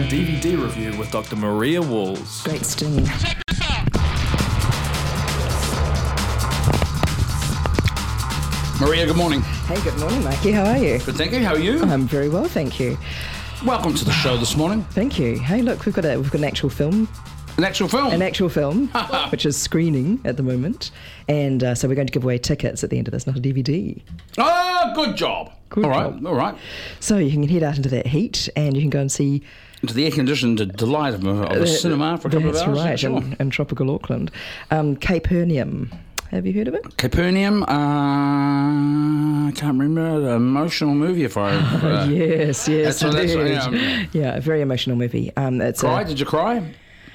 DVD review with Dr. Maria Walls. Great sting. Maria, good morning. Hey, good morning, Mikey. How are you? Good, thank you. How are you? I'm very well, thank you. Welcome to the show this morning. Thank you. Hey, look, we've got an actual film. An actual film? An actual film, which is screening at the moment. And so we're going to give away tickets at the end of this, not a DVD. Oh, good job. Good all job. right, all right. So you can head out into that heat and you can go and see... Into the air-conditioned delight of a cinema for a couple of hours. That's right, Sure. in tropical Auckland. Capernaum. Have you heard of it? Capernaum, I can't remember, the emotional movie if I... Yes, that's indeed. Yeah, a very emotional movie. Did you cry?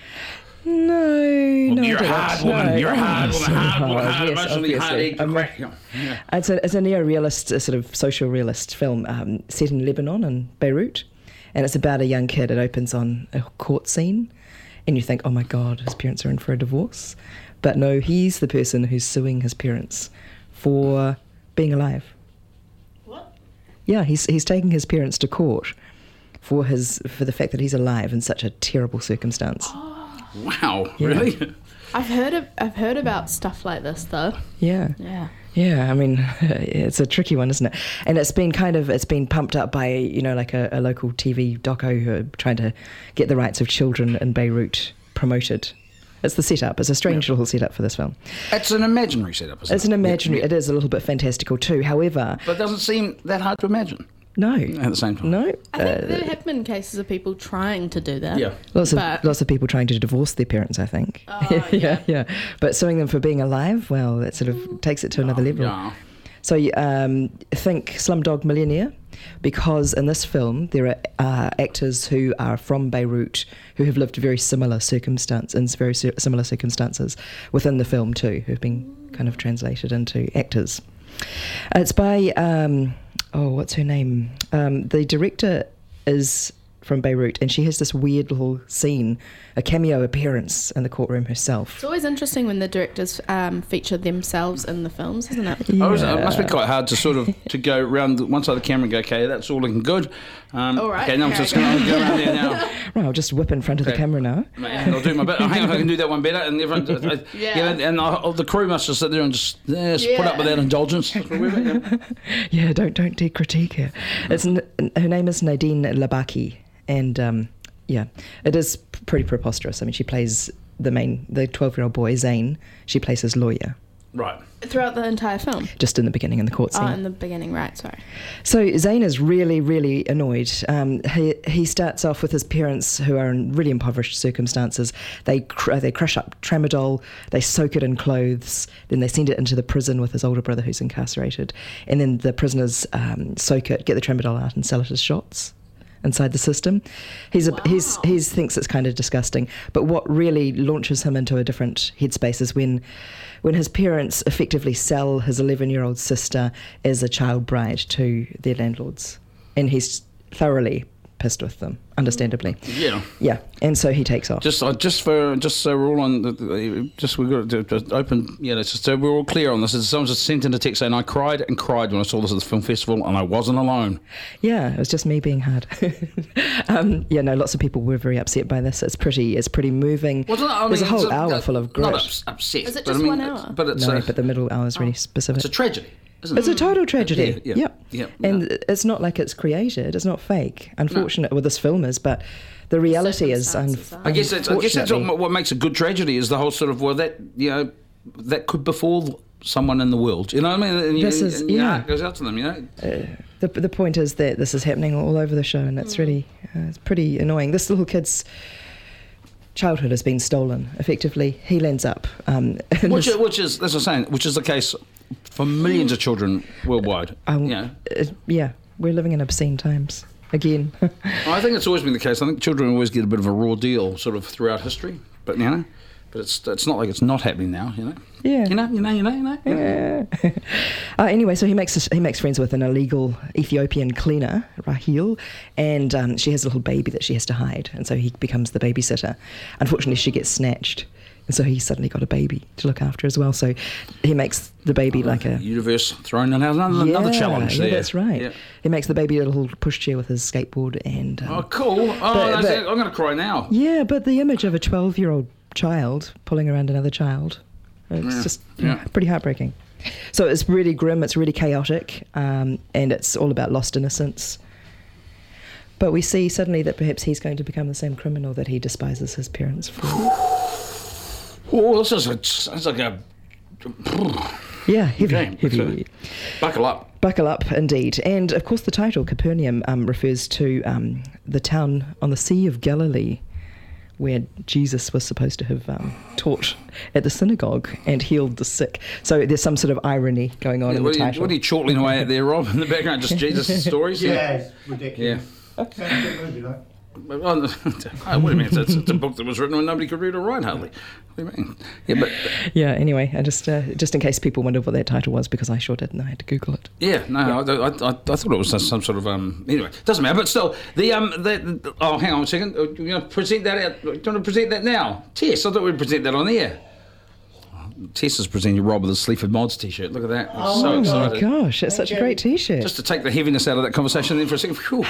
No, You're a hard woman. No. You're a hard Oh, woman. so Hard woman. hard, yes, Emotionally hard. obviously. Yeah. It's a neo-realist, a sort of social realist film set in Lebanon and Beirut, and it's about a young kid. It opens on a court scene, and you think, oh my God, his parents are in for a divorce. But no, he's the person who's suing his parents for being alive. What? Yeah, he's taking his parents to court for the fact that he's alive in such a terrible circumstance. Wow, Yeah. really? I've heard about stuff like this though. Yeah. Yeah. Yeah, I mean, it's a tricky one, isn't it? And it's been pumped up by, like a local TV doco who are trying to get the rights of children in Beirut promoted. It's the setup. It's a strange little setup for this film. It's an imaginary setup, isn't it? It's an imaginary. It is a little bit fantastical too. However... But it doesn't seem that hard to imagine No. at the same time. No. I think there have been cases of people trying to do that. Yeah. Lots But- of people trying to divorce their parents, I think. Oh, yeah. yeah. But suing them for being alive, well, that sort of takes it to another level. Yeah. So think Slumdog Millionaire, because in this film there are actors who are from Beirut who have lived very similar circumstances within the film too, who've been kind of translated into actors. It's by what's her name? The director is from Beirut, and she has this weird little scene, a cameo appearance in the courtroom herself. It's always interesting when the directors feature themselves in the films, isn't it? It must be quite hard to sort of to go around one side of the camera and go, okay, that's all looking good. All right. Okay, now I'm just going to go around there now. Right, I'll just whip in front of the Okay. camera now. I'll do my bit. Oh, hang on, I can do that one better. And everyone, the crew must just sit there and just put up with that indulgence. Yeah, don't de-critique her. Her name is Nadine Labaki, and it is pretty preposterous. I mean, she plays the 12-year-old boy Zane. She plays his lawyer. Right. Throughout the entire film. Just in the beginning, in the court scene. Oh, in the beginning, right? Sorry. So Zane is really, really annoyed. He starts off with his parents, who are in really impoverished circumstances. They crush up tramadol, they soak it in clothes, then they send it into the prison with his older brother who's incarcerated, and then the prisoners soak it, get the tramadol out, and sell it as shots inside the system. He thinks it's kind of disgusting, but what really launches him into a different headspace is when his parents effectively sell his 11-year-old sister as a child bride to their landlords, and he's thoroughly pissed with them, understandably. Yeah. And so he takes off. Just so we're all on. Just we've got to just open. Just so we're all clear on this. Someone just sent in a text saying I cried when I saw this at the film festival, and I wasn't alone. Yeah, it was just me being hard. Lots of people were very upset by this. It's pretty moving. Well, There's a whole hour full of grit. Not upset. Is it just 1 hour? But the middle hour is really specific. It's a tragedy. Isn't It's it? a total tragedy. Yeah. And it's not like it's created. It's not fake. Unfortunate. Well, this film is, but the reality is. Circumstances I guess that's what makes a good tragedy is the whole sort of that could befall someone in the world. You know what I mean? And your heart goes out to them. The point is that this is happening all over the show, and it's really it's pretty annoying. This little kid's childhood has been stolen. Effectively, he lands up. Which is that's what I'm saying. Which is the case for millions of children worldwide. We're living in obscene times again. I think it's always been the case. I think children always get a bit of a raw deal sort of throughout history, but it's not like it's not happening now. Yeah. You know. Yeah. Anyway, so he makes friends with an illegal Ethiopian cleaner, Rahil, and she has a little baby that she has to hide, and so he becomes the babysitter. Unfortunately, she gets snatched And so he's suddenly got a baby to look after as well. So he makes the baby like a... Universe throwing another challenge there. Yeah, that's right. Yeah. He makes the baby a little pushchair with his skateboard and... Oh, cool. I'm going to cry now. Yeah, but the image of a 12-year-old child pulling around another child, it's just pretty heartbreaking. So it's really grim, it's really chaotic, and it's all about lost innocence. But we see suddenly that perhaps he's going to become the same criminal that he despises his parents for. Oh, sounds like a... Yeah, heavy, Okay, heavy. Buckle up. Buckle up, indeed. And, of course, the title, Capernaum, refers to the town on the Sea of Galilee where Jesus was supposed to have taught at the synagogue and healed the sick. So there's some sort of irony going on in the title. What are you chortling away at there, Rob, in the background? Just Jesus' stories? Yeah, it's ridiculous. Yeah. Sounds like a movie, though. Oh, wait a minute, it's a book that was written when nobody could read or write, hardly. What do you mean? Yeah, but... Yeah, anyway, I just in case people wondered what that title was, because I sure didn't, I had to Google it. Yeah, no, I thought it was some sort of... Anyway, doesn't matter, but still, oh, hang on a second. You want to present that out? Do you want to present that now? Tess, I thought we'd present that on air. Tess is presenting Rob with a Sleaford Mods t-shirt. Look at that. I'm so excited. Oh my gosh, it's such a great t-shirt. Just to take the heaviness out of that conversation then for a second. Whew.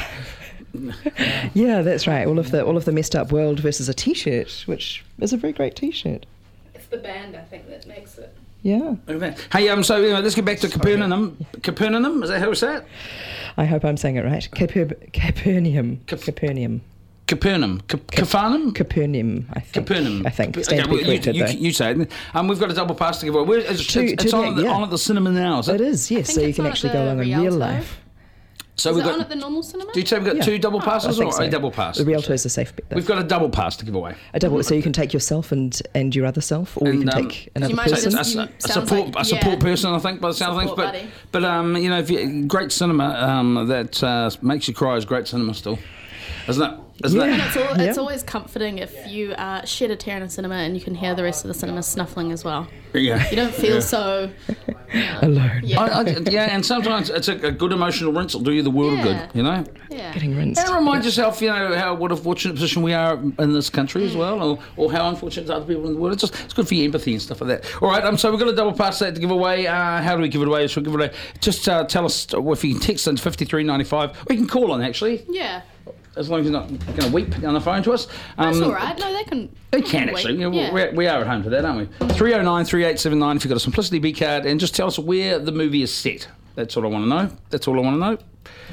Yeah, that's right. All of the messed up world versus a t-shirt, which is a very great t-shirt. It's the band, I think, that makes it. Yeah. Look at that. Hey, so let's get back to Capernaum. Capernaum, is that how we say it? I hope I'm saying it right. Capernaum. Capernaum. Capernaum. Capernaum? Capernaum, I think. Capernaum. I think. Stand to be corrected, though. You say it. We've got a double pass to give away. It's on at the cinema now, is it? It is, yes. So you can actually go along in real life. So Is we've it got... on at the normal cinema? Do you say we've got two double passes I think or a so. double pass? The Rialto is a safe bet, though. We've got a double pass to give away. A double, so you can take yourself and your other self, or you can take another you might person. just- A Sounds support like- support yeah. person, I think, by the sound of Support things. But if great cinema that makes you cry is great cinema still, isn't it? Isn't Yeah. it? It's always comforting if you shed a tear in a cinema and you can hear the rest of the cinema snuffling as well. Yeah. You don't feel so... Alone. Yeah. And sometimes it's a good emotional rinse will do you the world of good, you know? Yeah. Getting rinsed. And remind yourself, what a fortunate position we are in this country as well, or how unfortunate other people in the world. It's good for your empathy and stuff like that. All right, so we've got a double pass that to give away. How do we give it away? So we'll give it away. Just tell us if you can text in 5395, or you can call on actually, Yeah. as long as you're not going to weep on the phone to us. That's all right. No, they can... They can actually. Yeah. We are at home for that, aren't we? 309 3879 if you've got a Simplicity B card, and just tell us where the movie is set. That's all I want to know. That's all I want to know.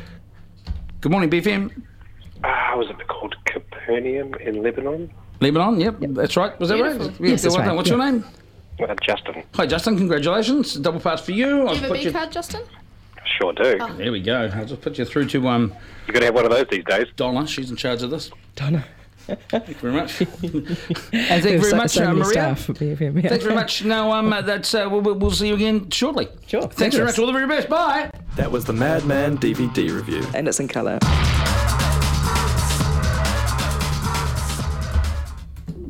Good morning, BFM. Was it called Capernaum in Lebanon? Lebanon, yep, that's right. Was that Beautiful. right? Yes, that's right. What's your name? Justin. Hi, Justin. Congratulations. Double pass for you. Do you I'll have a put B you. card, Justin? Sure do. Oh. There we go. I'll just put you through to You've got to have one of those these days. Donna. She's in charge of this. Donna. Thank you very much. And thank you very much, so many Maria. staff at BFM, yeah. Thanks very much. Now, that's we'll see you again shortly. Sure. Thanks very much. All the very best. Bye. That was the Madman DVD review. And it's in colour.